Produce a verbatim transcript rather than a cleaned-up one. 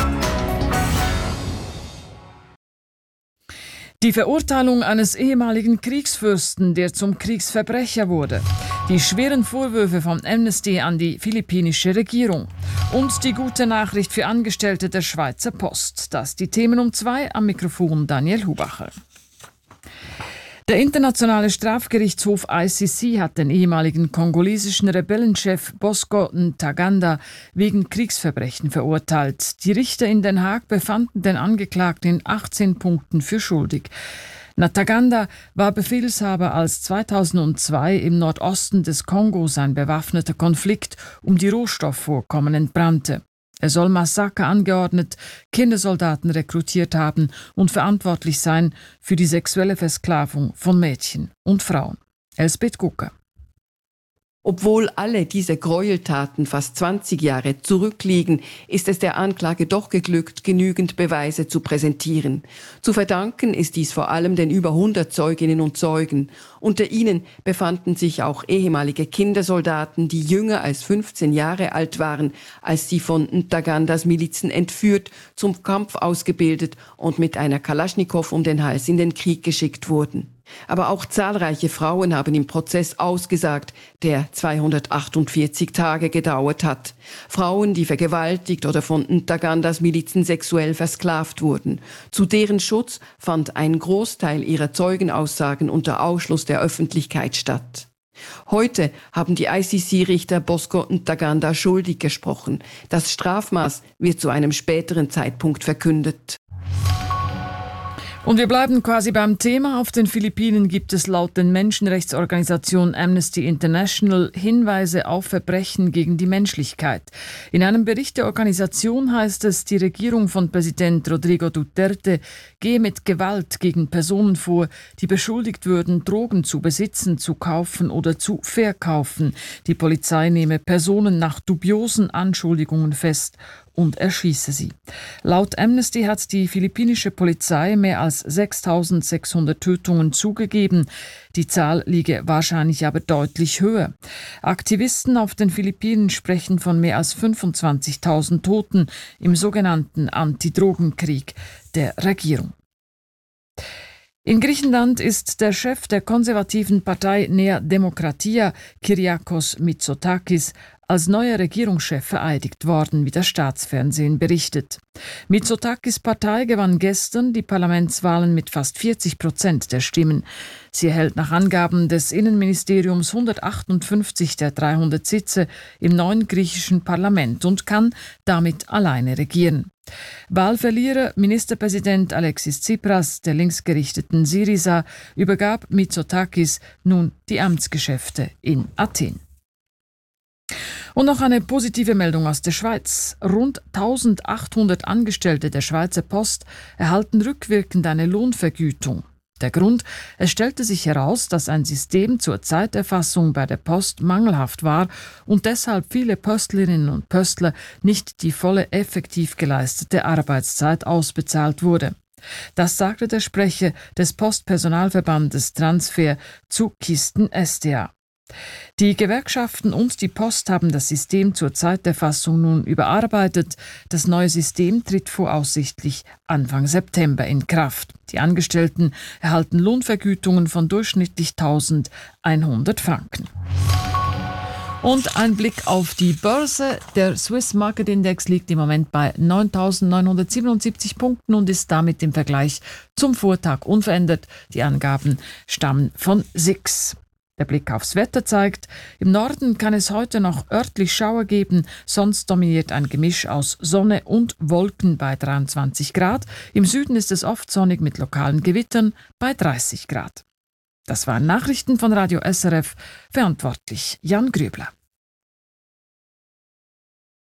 Die Verurteilung eines ehemaligen Kriegsfürsten, der zum Kriegsverbrecher wurde. Die schweren Vorwürfe von Amnesty an die philippinische Regierung. Und die gute Nachricht für Angestellte der Schweizer Post. Das die Themen um zwei, am Mikrofon Daniel Hubacher. Der Internationale Strafgerichtshof I C C hat den ehemaligen kongolesischen Rebellenchef Bosco Ntaganda wegen Kriegsverbrechen verurteilt. Die Richter in Den Haag befanden den Angeklagten in achtzehn Punkten für schuldig. Ntaganda war Befehlshaber, als zweitausendzwei im Nordosten des Kongos ein bewaffneter Konflikt um die Rohstoffvorkommen entbrannte. Er soll Massaker angeordnet, Kindersoldaten rekrutiert haben und verantwortlich sein für die sexuelle Versklavung von Mädchen und Frauen. Elsbeth Gucker. Obwohl alle diese Gräueltaten fast zwanzig Jahre zurückliegen, ist es der Anklage doch geglückt, genügend Beweise zu präsentieren. Zu verdanken ist dies vor allem den über hundert Zeuginnen und Zeugen. Unter ihnen befanden sich auch ehemalige Kindersoldaten, die jünger als fünfzehn Jahre alt waren, als sie von Ntagandas Milizen entführt, zum Kampf ausgebildet und mit einer Kalaschnikow um den Hals in den Krieg geschickt wurden. Aber auch zahlreiche Frauen haben im Prozess ausgesagt, der zweihundertachtundvierzig Tage gedauert hat. Frauen, die vergewaltigt oder von Ntagandas Milizen sexuell versklavt wurden. Zu deren Schutz fand ein Großteil ihrer Zeugenaussagen unter Ausschluss der Öffentlichkeit statt. Heute haben die I C C-Richter Bosco Ntaganda schuldig gesprochen. Das Strafmaß wird zu einem späteren Zeitpunkt verkündet. Und wir bleiben quasi beim Thema. Auf den Philippinen gibt es laut den Menschenrechtsorganisation Amnesty International Hinweise auf Verbrechen gegen die Menschlichkeit. In einem Bericht der Organisation heißt es, die Regierung von Präsident Rodrigo Duterte gehe mit Gewalt gegen Personen vor, die beschuldigt würden, Drogen zu besitzen, zu kaufen oder zu verkaufen. Die Polizei nehme Personen nach dubiosen Anschuldigungen fest und erschieße sie. Laut Amnesty hat die philippinische Polizei mehr als sechstausendsechshundert Tötungen zugegeben. Die Zahl liege wahrscheinlich aber deutlich höher. Aktivisten auf den Philippinen sprechen von mehr als fünfundzwanzigtausend Toten im sogenannten Antidrogenkrieg der Regierung. In Griechenland ist der Chef der konservativen Partei Nea Demokratia, Kyriakos Mitsotakis, als neuer Regierungschef vereidigt worden, wie das Staatsfernsehen berichtet. Mitsotakis Partei gewann gestern die Parlamentswahlen mit fast vierzig Prozent der Stimmen. Sie erhält nach Angaben des Innenministeriums hundertachtundfünfzig der dreihundert Sitze im neuen griechischen Parlament und kann damit alleine regieren. Wahlverlierer Ministerpräsident Alexis Tsipras der linksgerichteten Syriza übergab Mitsotakis nun die Amtsgeschäfte in Athen. Und noch eine positive Meldung aus der Schweiz. Rund eintausendachthundert Angestellte der Schweizer Post erhalten rückwirkend eine Lohnvergütung. Der Grund: Es stellte sich heraus, dass ein System zur Zeiterfassung bei der Post mangelhaft war und deshalb viele Pöstlerinnen und Pöstler nicht die volle effektiv geleistete Arbeitszeit ausbezahlt wurde. Das sagte der Sprecher des Postpersonalverbandes Transfer zu Kisten S D A. Die Gewerkschaften und die Post haben das System zur Zeiterfassung nun überarbeitet. Das neue System tritt voraussichtlich Anfang September in Kraft. Die Angestellten erhalten Lohnvergütungen von durchschnittlich eintausendeinhundert Franken. Und ein Blick auf die Börse. Der Swiss Market Index liegt im Moment bei neuntausendneunhundertsiebenundsiebzig Punkten und ist damit im Vergleich zum Vortag unverändert. Die Angaben stammen von S I X. Der Blick aufs Wetter zeigt, im Norden kann es heute noch örtlich Schauer geben, sonst dominiert ein Gemisch aus Sonne und Wolken bei dreiundzwanzig Grad. Im Süden ist es oft sonnig mit lokalen Gewittern bei dreißig Grad. Das waren Nachrichten von Radio S R F, verantwortlich Jan Grübler.